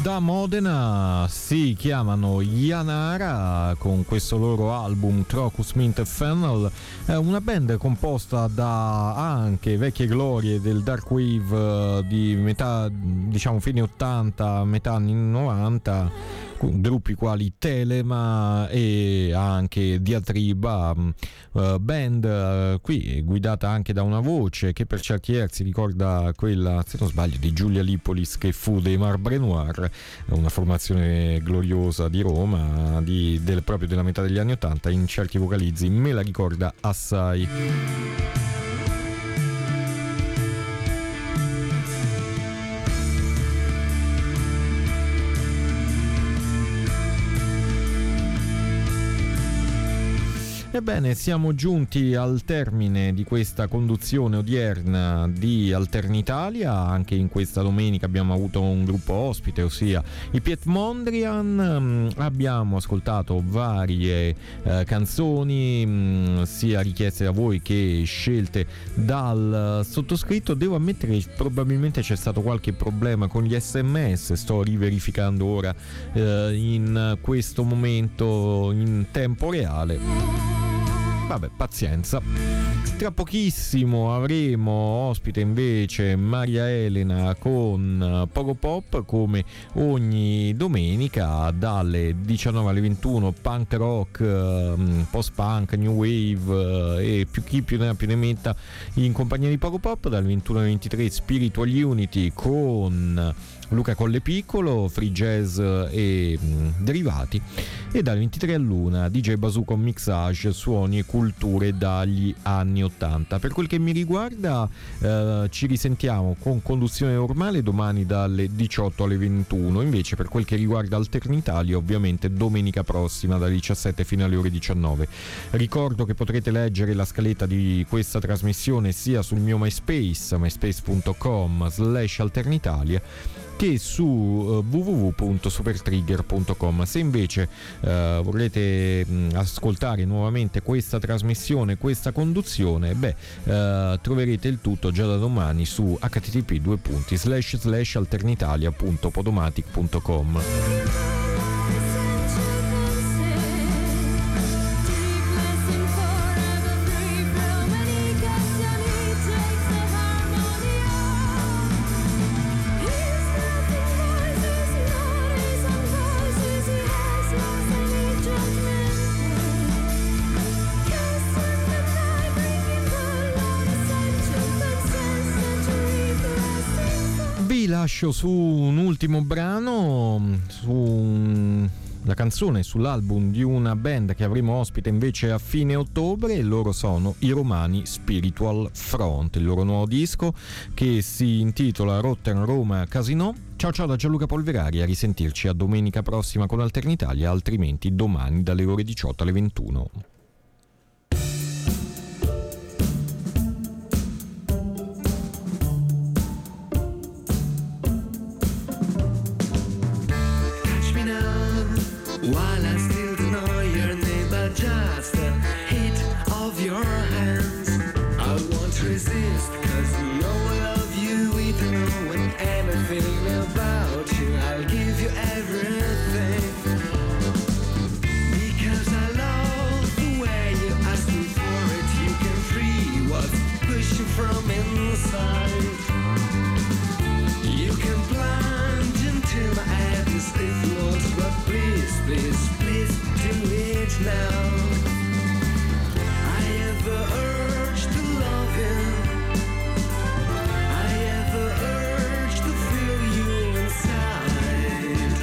Da Modena si chiamano Yanara con questo loro album Crocus Mint Fennel, una band composta da anche vecchie glorie del dark wave di metà, diciamo fine 80, metà anni 90, gruppi quali Telema e anche Diatriba, band qui guidata anche da una voce che per certi versi ricorda quella, se non sbaglio, di Giulia Lipolis, che fu dei Marbre Noir, una formazione gloriosa di Roma proprio della metà degli anni 80. In certi vocalizzi me la ricorda assai. Ebbene, siamo giunti al termine di questa conduzione odierna di Alternitalia. Anche in questa domenica abbiamo avuto un gruppo ospite, ossia i Piet Mondrian. Abbiamo ascoltato varie canzoni, sia richieste da voi che scelte dal sottoscritto. Devo ammettere che probabilmente c'è stato qualche problema con gli SMS, sto riverificando ora in questo momento in tempo reale. Vabbè, pazienza. Tra pochissimo avremo ospite invece Maria Elena con Pogo Pop, come ogni domenica dalle 19 alle 21, punk rock, post punk, new wave e chi più ne ha più ne metta in compagnia di Pogo Pop. Dalle 21 alle 23 Spiritual Unity con Luca Collepiccolo, free jazz e derivati, e dalle 23 all'1 DJ Bazoo con mixage, suoni e culture dagli anni 80. Per quel che mi riguarda ci risentiamo con conduzione normale domani dalle 18 alle 21, invece per quel che riguarda Alternitalia ovviamente domenica prossima dalle 17 fino alle ore 19. Ricordo che potrete leggere la scaletta di questa trasmissione sia sul mio MySpace, myspace.com/Alternitalia, che su www.supertrigger.com. Se invece vorrete ascoltare nuovamente questa trasmissione, questa conduzione, troverete il tutto già da domani su http://alternitalia.podomatic.com. Lascio su un ultimo brano, la canzone sull'album di una band che avremo ospite invece a fine ottobre. Loro sono i romani Spiritual Front, il loro nuovo disco che si intitola Rotten Roma Casino. Ciao ciao da Gianluca Polverari, a risentirci a domenica prossima con Alternitalia, altrimenti domani dalle ore 18 alle 21. While I still don't know your name, but just a hit of your hands, I won't resist, cause you know I love you even knowing anything about you. I'll give you everything, because I love the way you ask me for it. You can free what's pushing from inside. You can plunge into my abyss if you want, but please, please, please do it now. I have the urge to love you. I have the urge to feel you inside.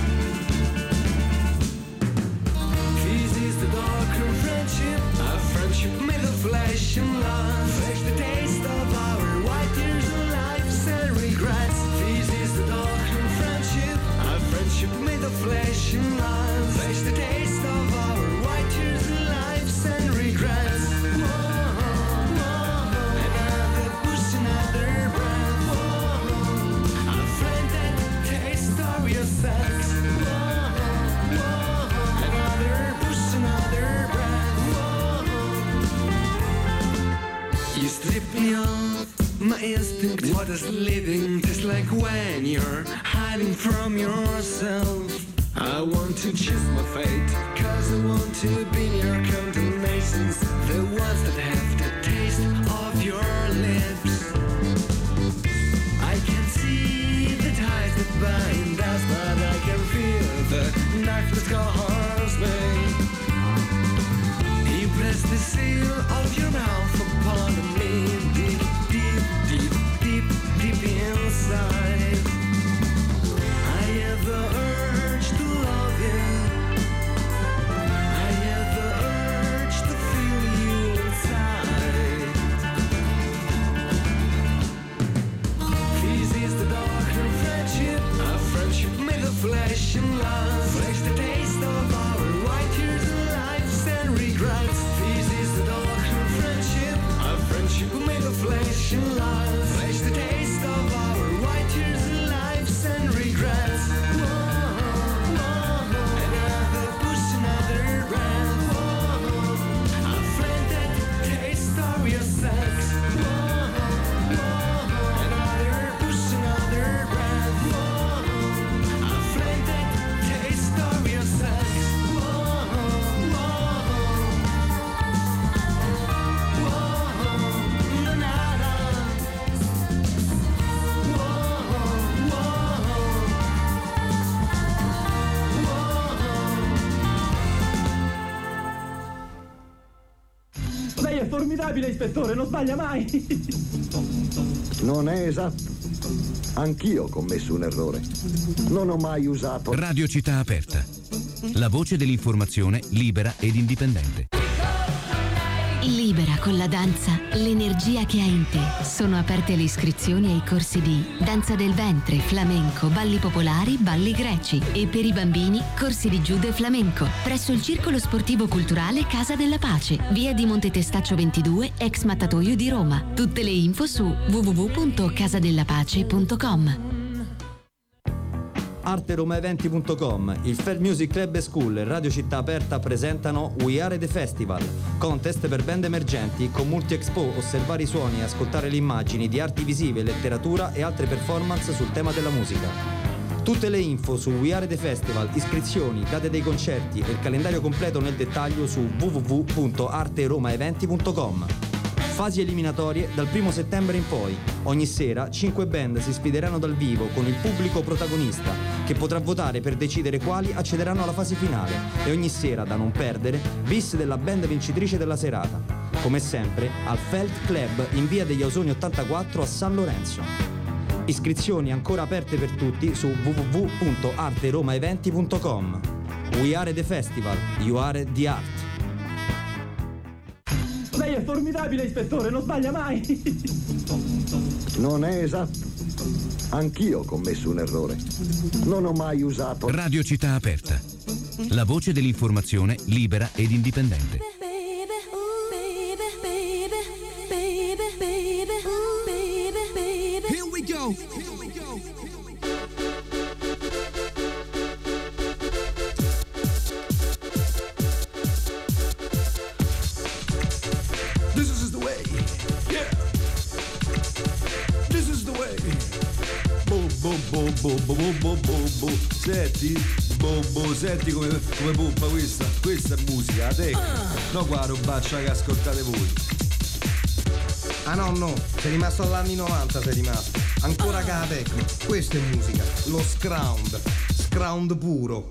This is the darker friendship, a friendship made of flesh and blood. Fresh the taste of our white tears and lives and regrets. This is the darker friendship, a friendship made of flesh and blood. Face the taste of our white tears and lives and regrets. Another push, another breath. A friend that taste of your sex. Another push, another breath. You strip me off my instinct. What is living tastes like when you're high hiding from yourself. I want to choose my fate, 'cause I want to be near condemnations, the ones that have the taste of your lips. I can see the ties that bind us, but I can feel the knife that scars me. You press the seal of your mouth upon me, deep, deep, deep, deep, deep inside. I have the urge to love you. I have the urge to feel you inside. This is the darker friendship, a friendship made of flesh and love. Flesh the taste of our white tears and lives and regrets. This is the darker friendship, a friendship made of flesh and love. Flesh the taste of our white tears and lives and regrets. Another push, another breath. A friend that tastes of your sex. Another push, another breath. A friend that tastes of your sex. Lei è formidabile, ispettore, non sbaglia mai. Non è esatto. Anch'io ho commesso un errore. Non ho mai usato... Radio Città Aperta. La voce dell'informazione libera ed indipendente. Libera con la danza l'energia che hai in te. Sono aperte le iscrizioni ai corsi di danza del ventre, flamenco, balli popolari, balli greci e per i bambini corsi di judo e flamenco presso il Circolo Sportivo Culturale Casa della Pace, via di Monte Testaccio 22, ex Mattatoio di Roma. Tutte le info su www.casadellapace.com. ArteRomaEventi.com, il Fair Music Club e School e Radio Città Aperta presentano We Are The Festival, contest per band emergenti con multi-expo, osservare i suoni e ascoltare le immagini di arti visive, letteratura e altre performance sul tema della musica. Tutte le info su We Are The Festival, iscrizioni, date dei concerti e il calendario completo nel dettaglio su www.arteromaeventi.com. Fasi eliminatorie dal 1 settembre in poi. Ogni sera 5 band si sfideranno dal vivo con il pubblico protagonista, che potrà votare per decidere quali accederanno alla fase finale, e ogni sera, da non perdere, bis della band vincitrice della serata. Come sempre al Felt Club in via degli Ausoni 84 a San Lorenzo. Iscrizioni ancora aperte per tutti su www.arteromaeventi.com. We Are The Festival, You Are The Art. Lei è formidabile, ispettore, non sbaglia mai. Non è esatto. Anch'io ho commesso un errore. Non ho mai usato... Radio Città Aperta. La voce dell'informazione libera ed indipendente. Here we go. This is the way. Yeah. This is the way. Boh, boh, boh, boh, boh, boh, boh, boh, boh. Senti? Boh, boh, senti come pompa questa? Questa è musica, te. No, qua robaccia che ascoltate voi. Ah no, sei rimasto all'anni 90, sei rimasto. Ancora che la techno. Questa è musica, lo scround puro.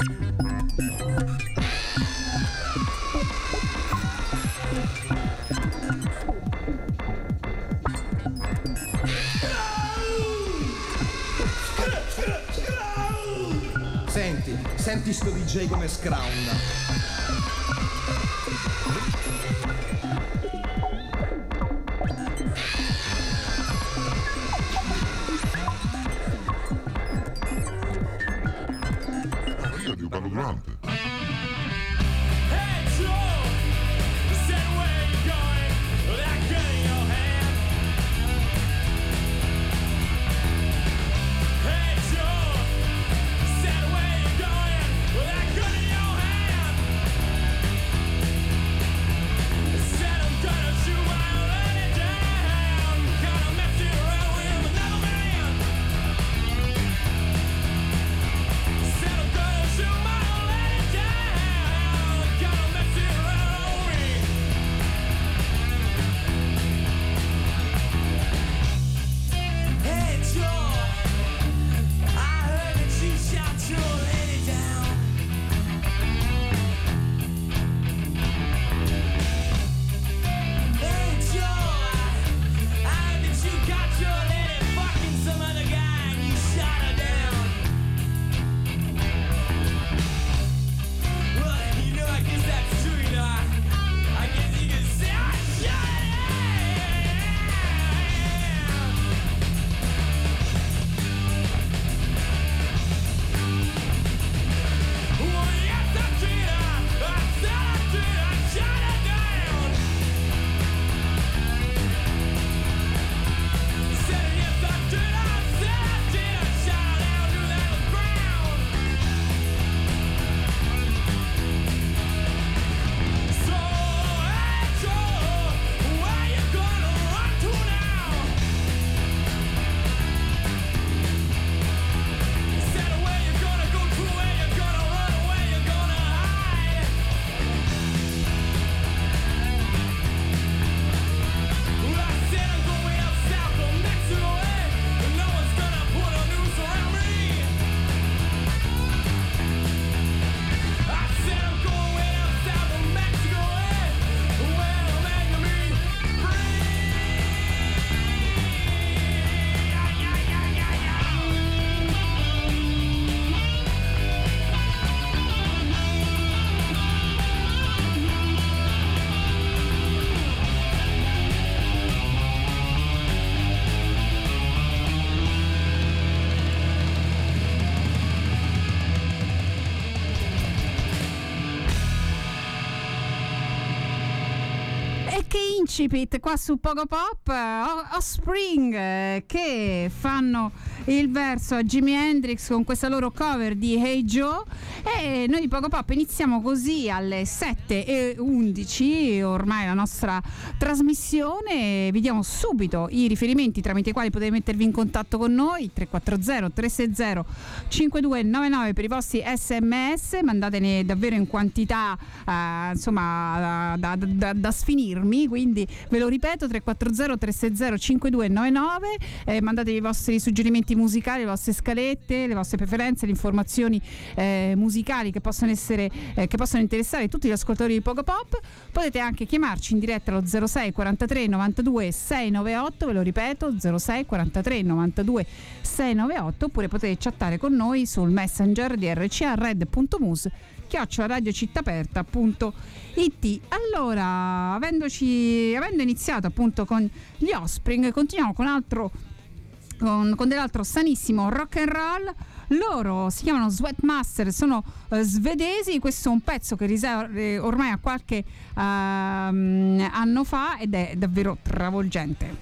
Senti sto DJ come scrounda. Io ti parlo durante. incipit qua su Pogo Pop, Offspring che fanno il verso a Jimi Hendrix con questa loro cover di Hey Joe, e noi di Pogo Pop iniziamo così alle 7:11 ormai la nostra trasmissione. Vi diamo subito i riferimenti tramite i quali potete mettervi in contatto con noi: 340 360 5299 per i vostri SMS, mandatene davvero in quantità insomma da sfinirmi, quindi ve lo ripeto: 340 360 5299, mandatevi i vostri suggerimenti musicali, le vostre scalette, le vostre preferenze, le informazioni musicali che possono essere che possono interessare tutti gli ascoltatori di Pogo Pop. Potete anche chiamarci in diretta allo 06 43 92 698, ve lo ripeto 06 43 92 698, oppure potete chattare con noi sul messenger di rcred.mus@radiocittaaperta.it. Allora, avendo iniziato appunto con gli Offspring, continuiamo con dell'altro sanissimo rock and roll. Loro si chiamano Sweatmaster, sono svedesi. Questo è un pezzo che risale ormai a qualche anno fa ed è davvero travolgente.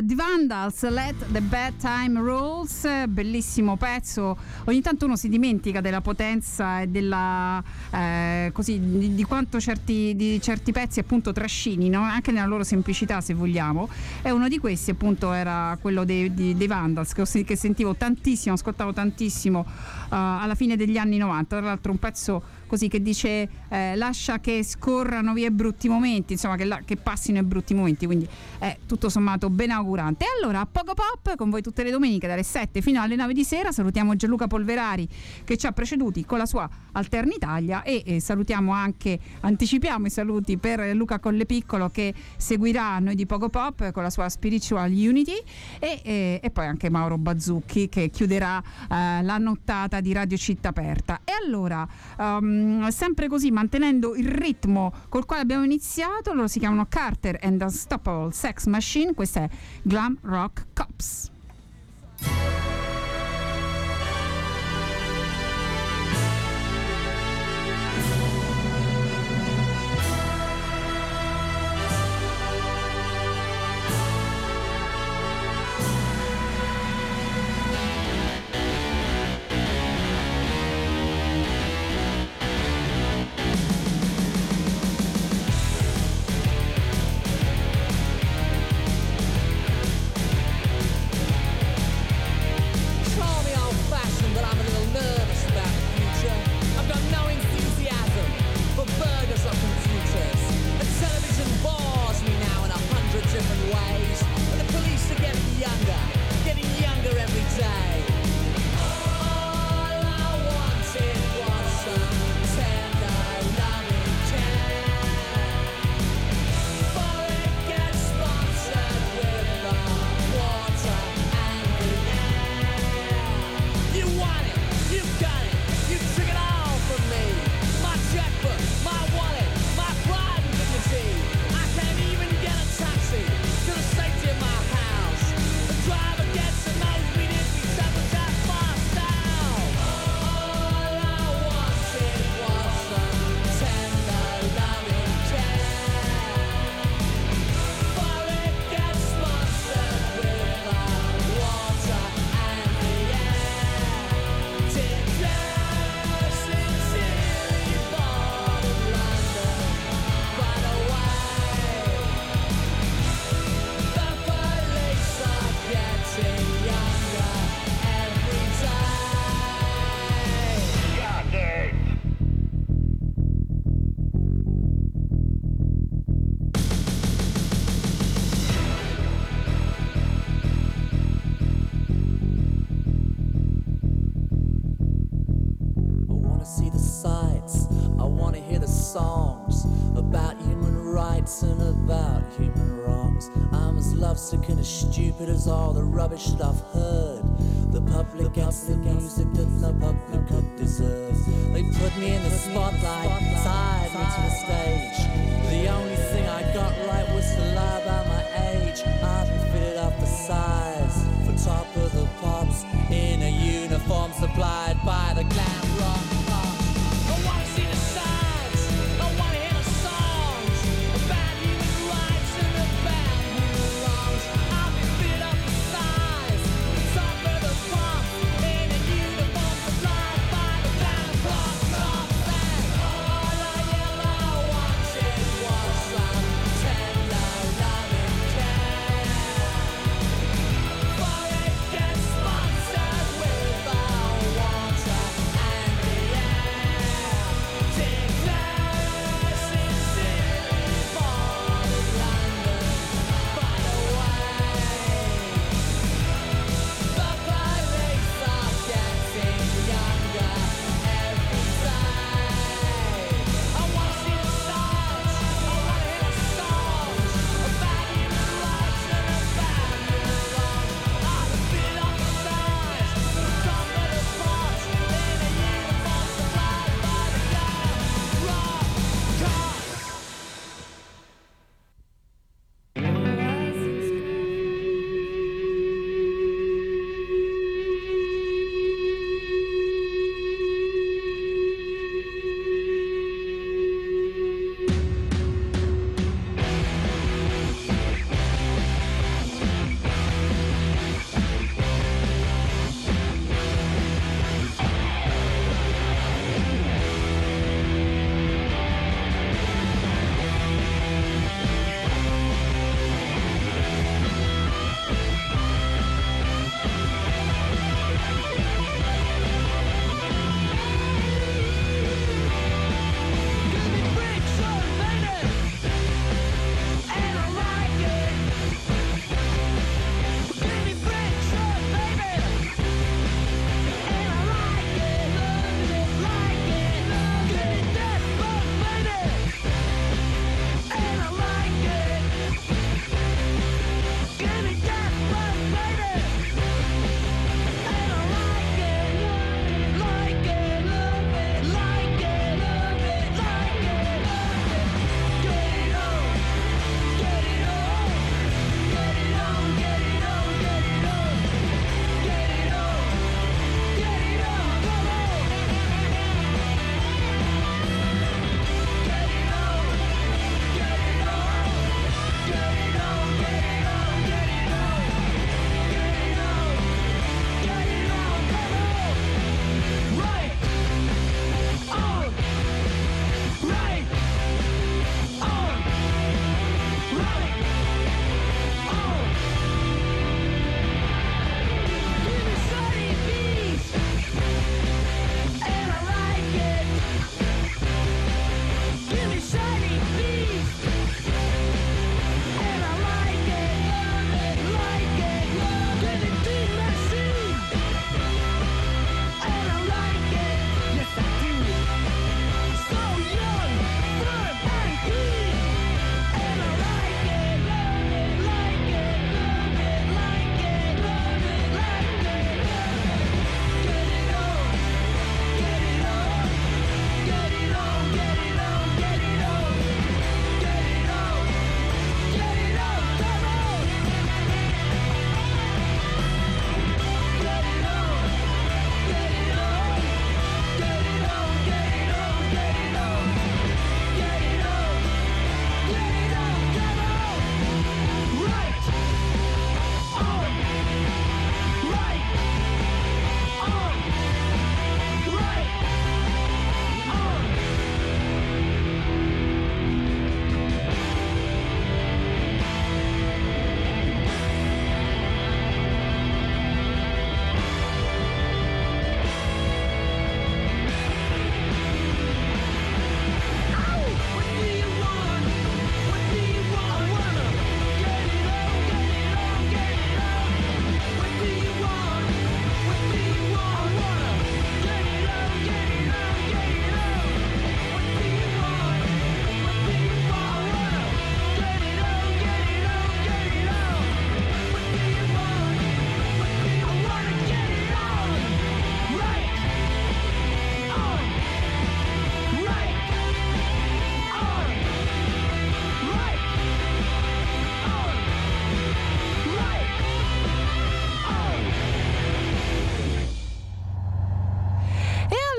The Vandals, Let the Bad Time Rolls, bellissimo pezzo. Ogni tanto uno si dimentica della potenza e della così di quanto certi pezzi appunto trascinino, anche nella loro semplicità, se vogliamo. E uno di questi appunto era quello dei Vandals, che sentivo tantissimo, ascoltavo tantissimo alla fine degli anni 90. Tra l'altro un pezzo così che dice lascia che scorrano via i brutti momenti, insomma che passino i brutti momenti, quindi è tutto sommato ben augurante. E allora a Pogo Pop con voi tutte le domeniche dalle 7 fino alle 9 di sera. Salutiamo Gianluca Polverari che ci ha preceduti con la sua Alternitalia e salutiamo anche, anticipiamo i saluti per Luca Collepiccolo che seguirà noi di Pogo Pop con la sua Spiritual Unity e poi anche Mauro Bazzucchi che chiuderà la nottata di Radio Città Aperta. E allora sempre così, mantenendo il ritmo col quale abbiamo iniziato, loro si chiamano Carter and Unstoppable Sex Machine, questa è Glam Rock Cops. Sick and as stupid as all the rubbish that I've heard. The public gets the music that the public could deserve. They put me in the spotlight, tied me to the stage. The only thing I got right was to lie about my age. I've been fitted up for size, for top of the pops, in a uniform supplied by the glam rock cops. I wanna see the signs, I wanna hear the songs about human rights and about human wrongs. I'll be fit up for size, for top of the pops, in a uniform supplied by the glam rock cops. And all I ever wanted was some tender loving care. For it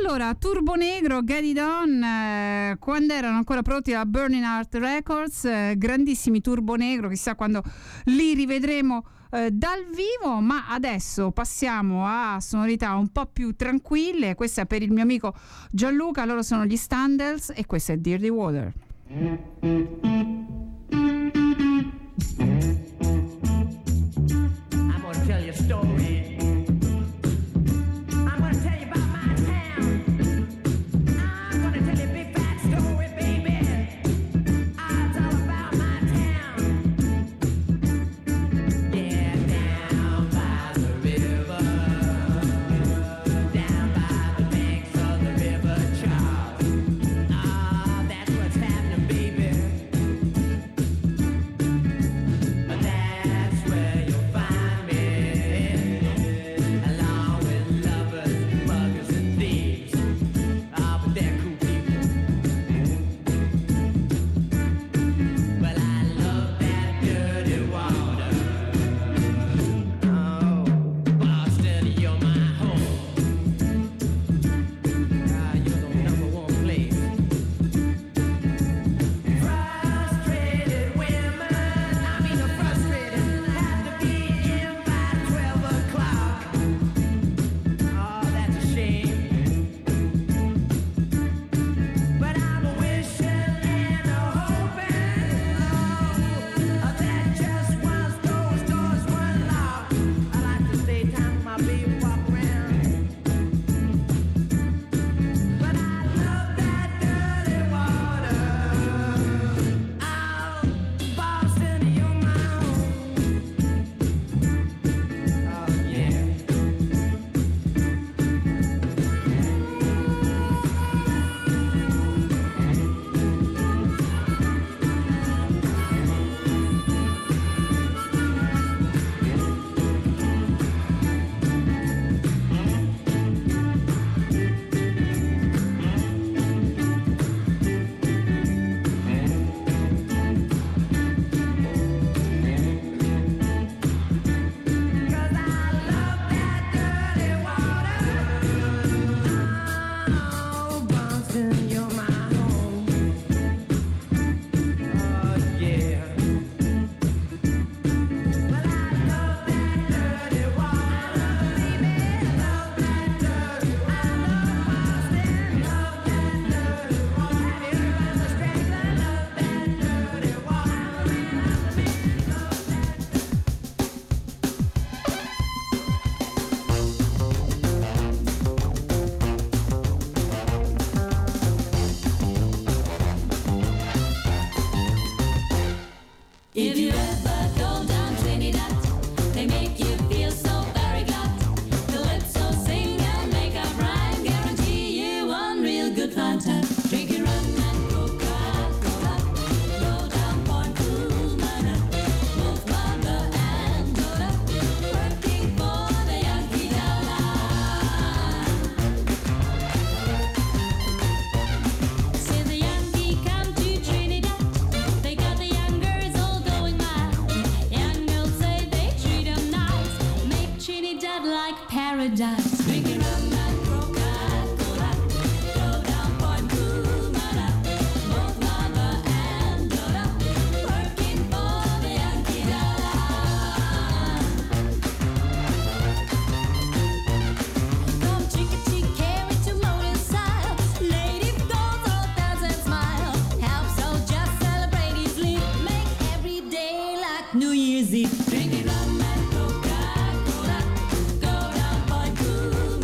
Allora, Turbo Negro, Get It On, quando erano ancora prodotti da Burning Heart Records, grandissimi Turbo Negro, chissà quando li rivedremo dal vivo. Ma adesso passiamo a sonorità un po' più tranquille. Questa è per il mio amico Gianluca, loro sono gli Standells e questa è Dirty Water. I'm gonna tell you a story. New Year's Eve. Drink it rum and Coca-Cola. Go down Point Cool.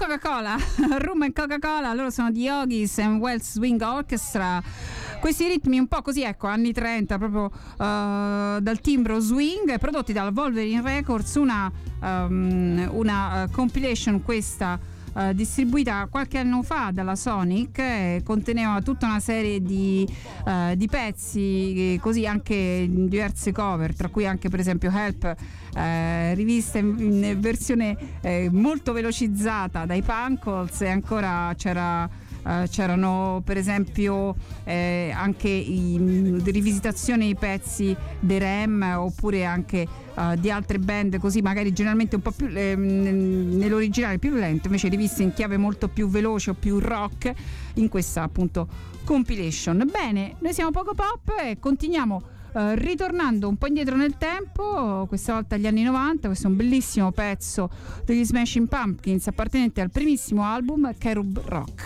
Coca-Cola, Rum and Coca-Cola, loro sono di Ogis and Wells Swing Orchestra. Questi ritmi un po' così, ecco, anni 30, proprio dal timbro swing, prodotti dalla Wolverine Records, una compilation questa distribuita qualche anno fa dalla Sonic, conteneva tutta una serie di pezzi, così anche diverse cover, tra cui anche per esempio Help, rivista in versione molto velocizzata dai Pancals, e ancora c'erano per esempio anche rivisitazioni di pezzi dei Rem, oppure anche di altre band, così magari generalmente un po' più nell'originale più lento, invece riviste in chiave molto più veloce o più rock in questa appunto compilation. Bene, noi siamo Poco Pop e continuiamo ritornando un po' indietro nel tempo, questa volta agli anni 90. Questo è un bellissimo pezzo degli Smashing Pumpkins appartenente al primissimo album Cherub Rock.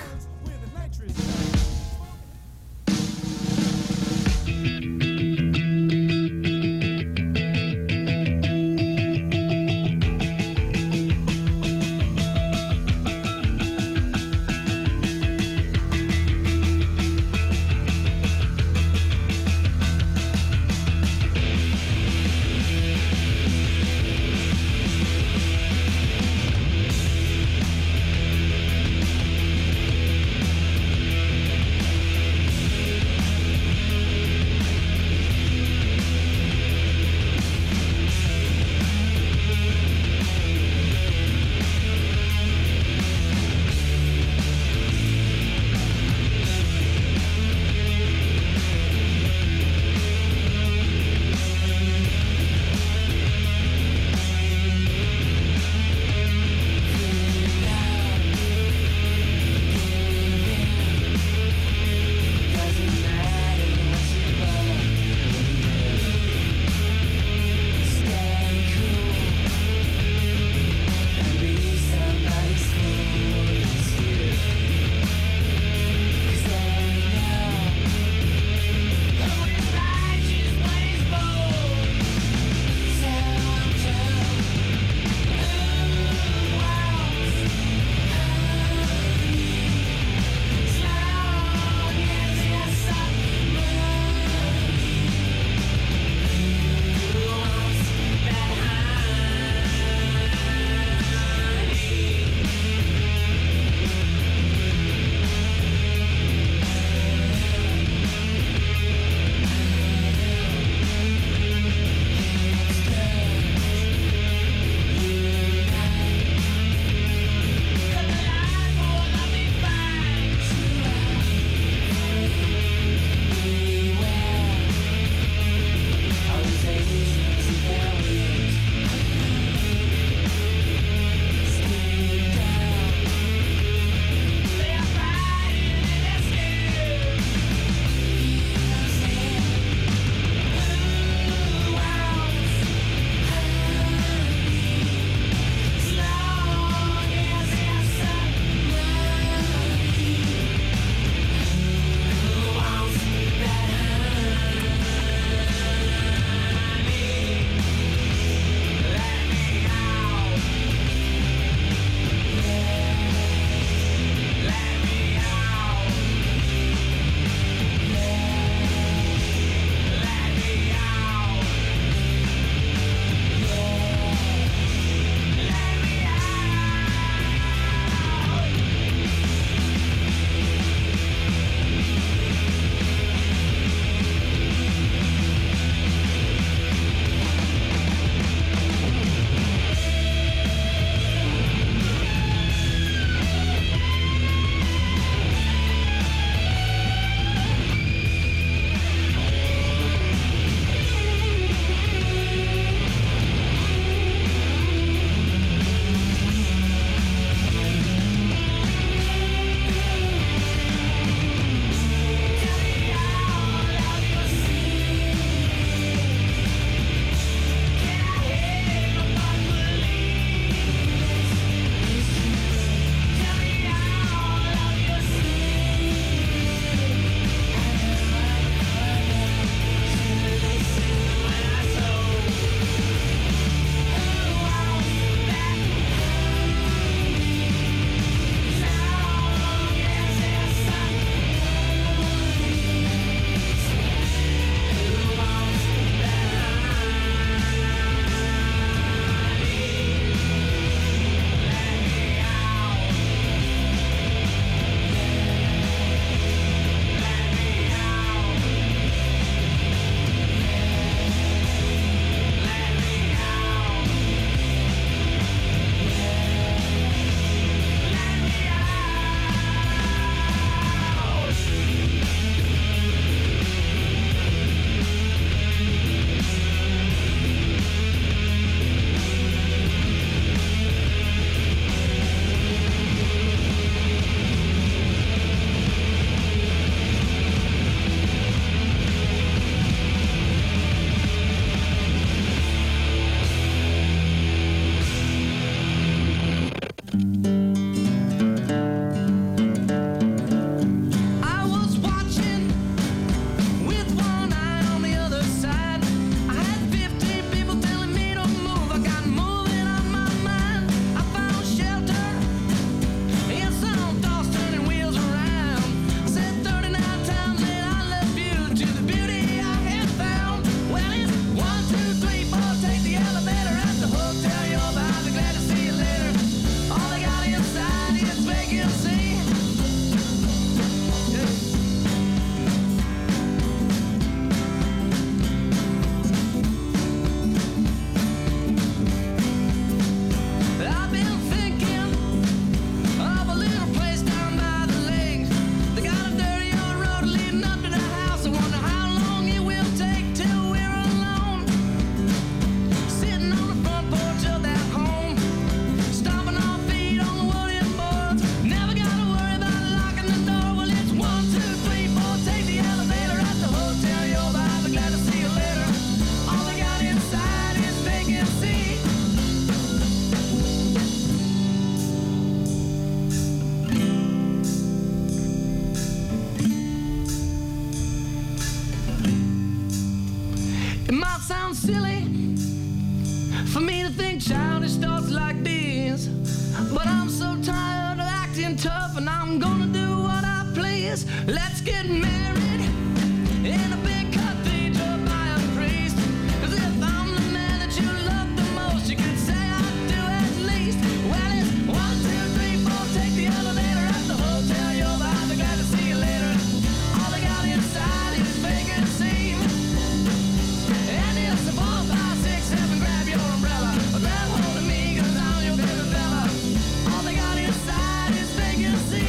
It might sound silly for me to think childish thoughts like this, but I'm so tired of acting tough, and I'm gonna do what I please. Let's get married in a big cathedral by a priest. 'Cause if I'm the man that you love the most, you could say I do at least. Well, it's 1, 2, 3, 4, take the elevator at the hotel. You'll be glad to see you later. All they got inside is vacancy. And it's a 4, 5, 6, 7, grab your umbrella. Grab hold of me, 'cause I'm your favorite fella. All they got inside is vacancy.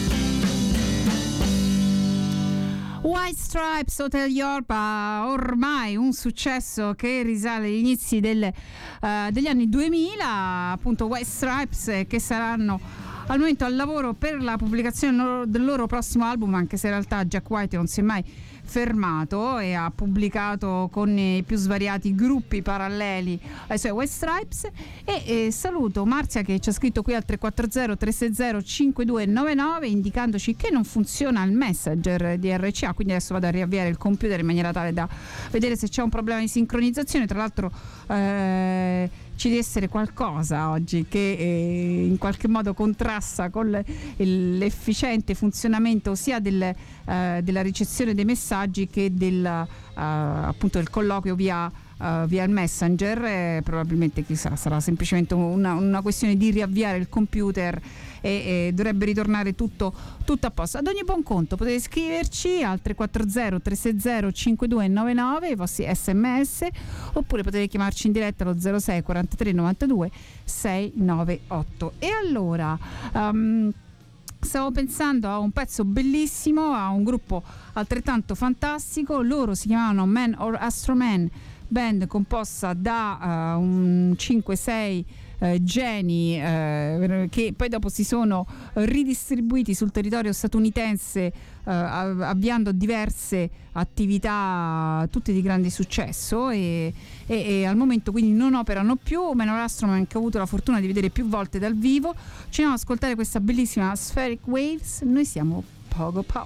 White Stripes, Hotel Yorba, ormai un successo che risale agli inizi degli anni 2000, appunto White Stripes, che saranno al momento al lavoro per la pubblicazione del loro prossimo album, anche se in realtà Jack White non si è mai fermato e ha pubblicato con i più svariati gruppi paralleli ai suoi White Stripes. E saluto Marzia che ci ha scritto qui al 340 360 5299 indicandoci che non funziona il Messenger di RCA, quindi adesso vado a riavviare il computer in maniera tale da vedere se c'è un problema di sincronizzazione. Tra l'altro ci deve essere qualcosa oggi che in qualche modo contrasta con l'efficiente funzionamento sia della ricezione dei messaggi che appunto del colloquio via il Messenger. Probabilmente chissà, sarà semplicemente una questione di riavviare il computer e dovrebbe ritornare tutto a posto. Ad ogni buon conto potete scriverci al 340 360 5299 i vostri sms, oppure potete chiamarci in diretta allo 06 43 92 698. E allora stavo pensando a un pezzo bellissimo, a un gruppo altrettanto fantastico. Loro si chiamano Man or Astro Man, band composta da un 5-6 geni che poi dopo si sono ridistribuiti sul territorio statunitense, avviando diverse attività tutte di grande successo, e al momento quindi non operano più. Man or Astro Man, che ho avuto la fortuna di vedere più volte dal vivo. Ci andiamo ad ascoltare questa bellissima Spheric Waves. Noi siamo Pogo Pop.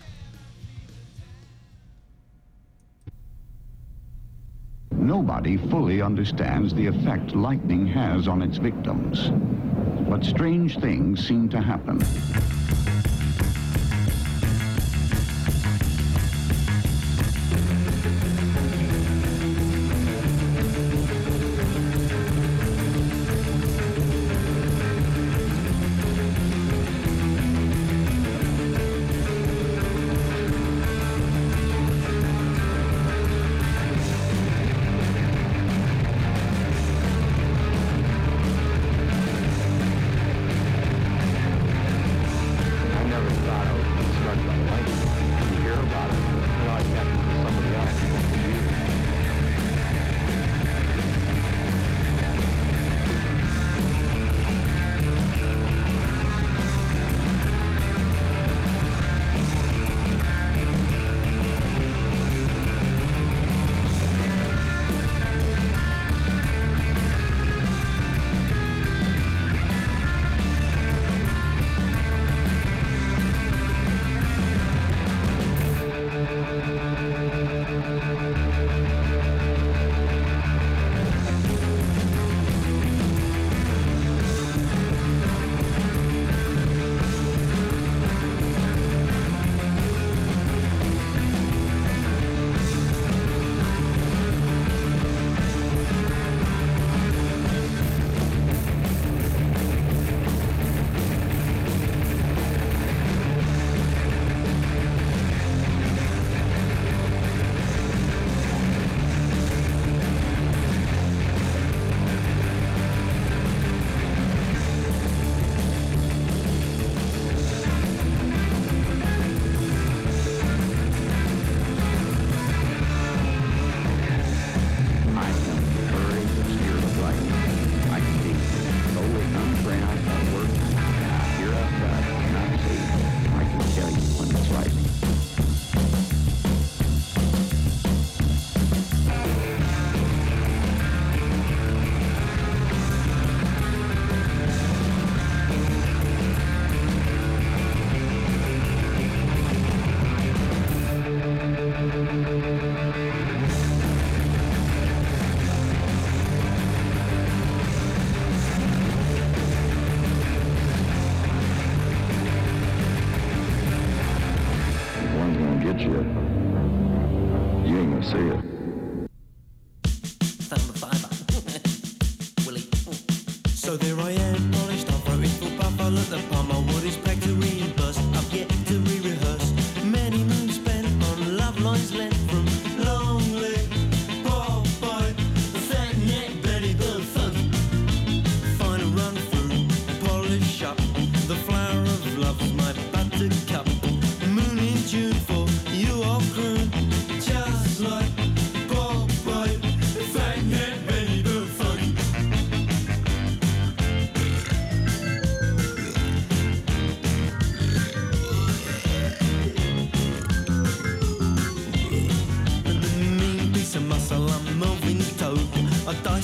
Nobody fully understands the effect lightning has on its victims. But strange things seem to happen.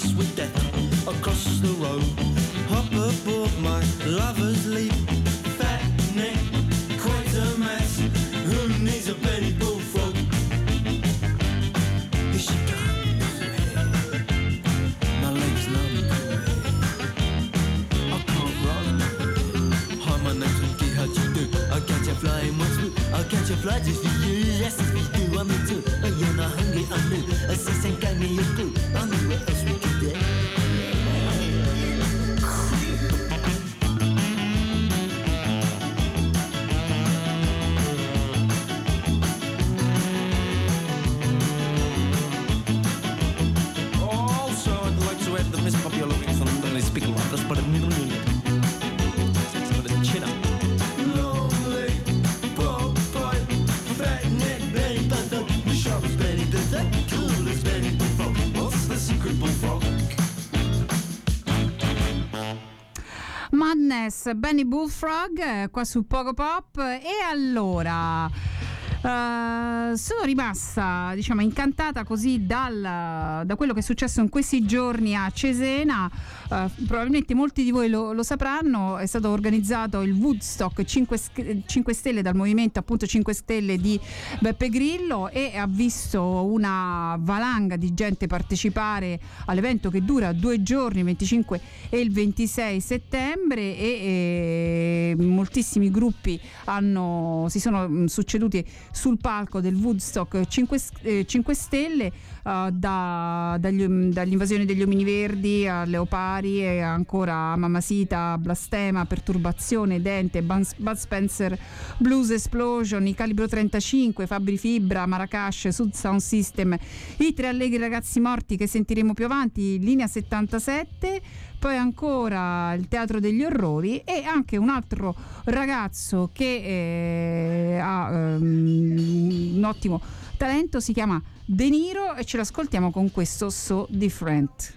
cross with death across the road. Hop aboard my lover's leap. Fat neck, quite a mess. Who needs a penny bullfrog? Here she comes. My legs numb. I can't run. Hi, my name's Ricky, how'd you do? I'll catch you flying once more. I'll catch you fly just for you. Yes, we do, I'm into. You're not hungry, I'm new. A sis ain't got me a clue. I knew what else we could do. Also, I'd like to add the Miss Popular Wings on the speaker line. Let's put a middle unit. Let's put a chin up. Madness, Benny Bullfrog, qua su Pogo Pop. E allora sono rimasta, diciamo, incantata così da quello che è successo in questi giorni a Cesena. Probabilmente molti di voi lo sapranno, è stato organizzato il Woodstock 5 Stelle dal movimento appunto 5 Stelle di Beppe Grillo, e ha visto una valanga di gente partecipare all'evento che dura 2 giorni, il 25 e il 26 settembre, e moltissimi gruppi si sono succeduti sul palco del Woodstock 5 Stelle, dall'invasione degli omini verdi a Leopari, e ancora Mamacita, Blastema, Perturbazione, Dente, Bud Spencer, Blues Explosion, i Calibro 35, Fabri Fibra, Marracash, Sud Sound System, i Tre Allegri Ragazzi Morti che sentiremo più avanti, Linea 77, poi ancora il Teatro degli Orrori, e anche un altro ragazzo che ha un ottimo talento, si chiama De Niro, e ce l'ascoltiamo con questo So Different.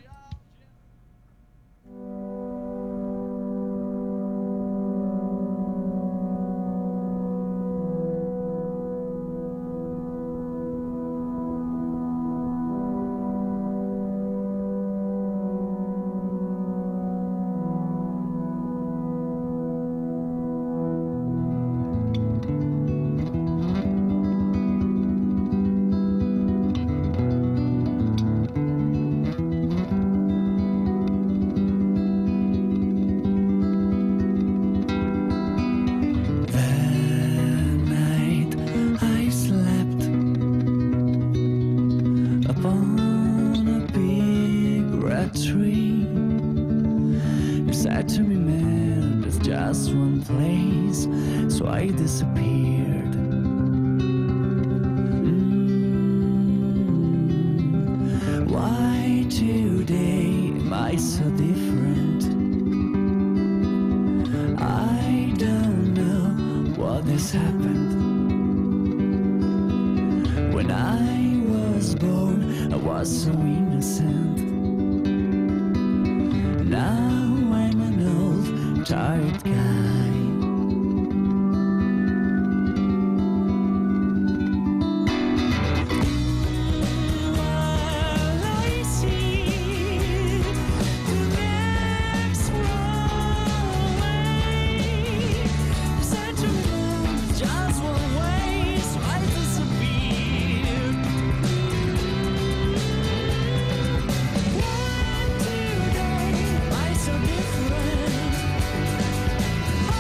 So different.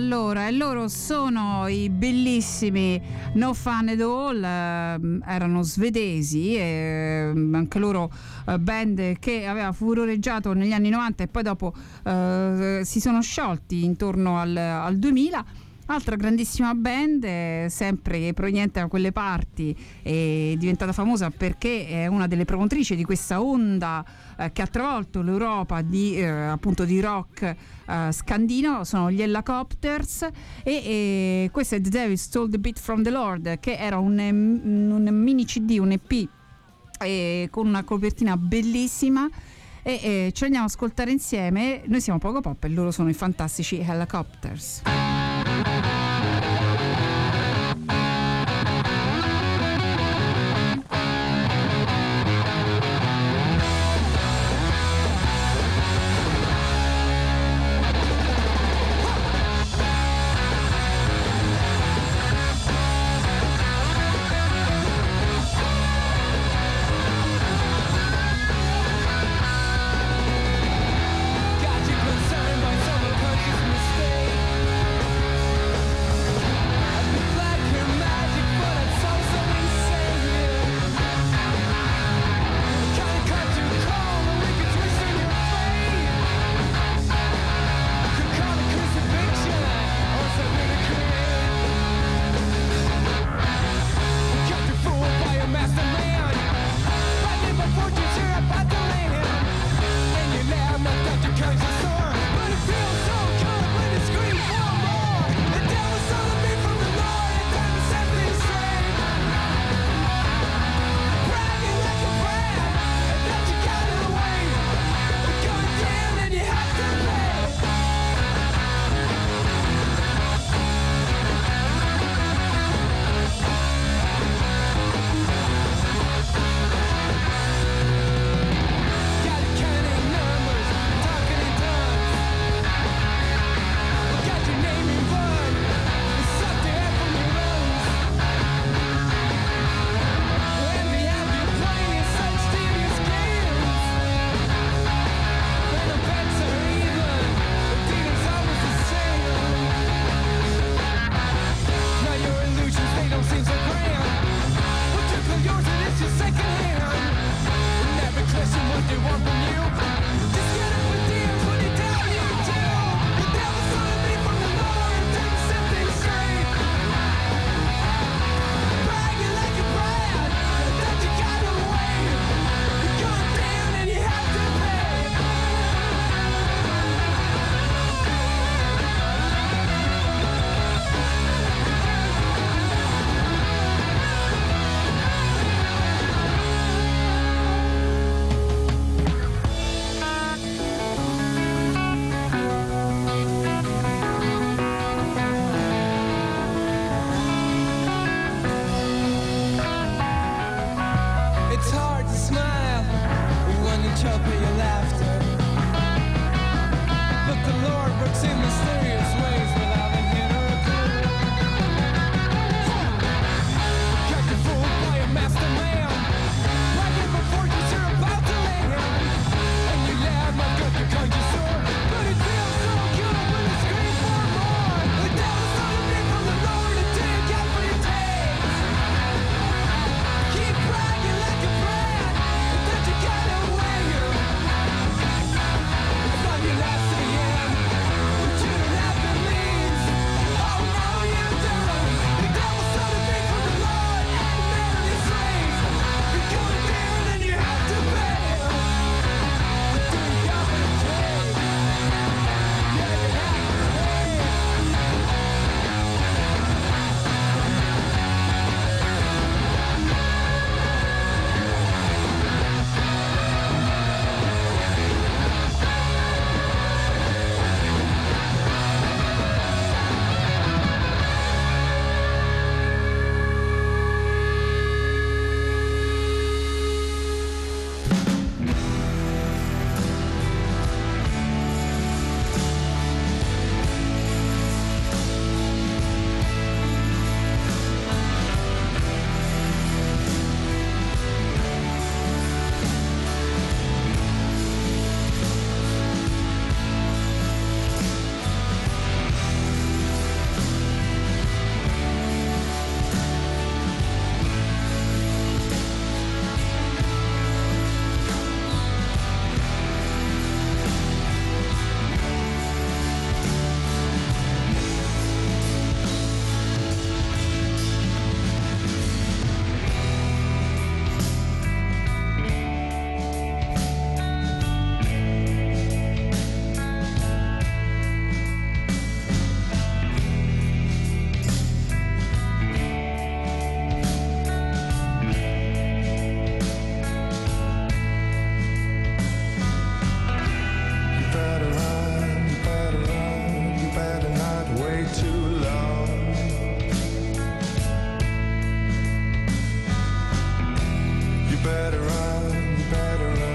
Allora, e loro sono i bellissimi No Fun at All, erano svedesi, anche loro band che aveva furoreggiato negli anni 90 e poi dopo si sono sciolti intorno al 2000. Altra grandissima band, sempre proveniente da quelle parti, è diventata famosa perché è una delle promotrici di questa onda che ha travolto l'Europa appunto di rock scandinavo, sono gli Hellacopters, e questo è The Devil Stole the Beat from the Lord, che era un mini CD, un EP con una copertina bellissima, e ce l'andiamo ad ascoltare insieme. Noi siamo Pogo Pop e loro sono i fantastici Hellacopters. Yours and it's your second hand. Never question what they want from you.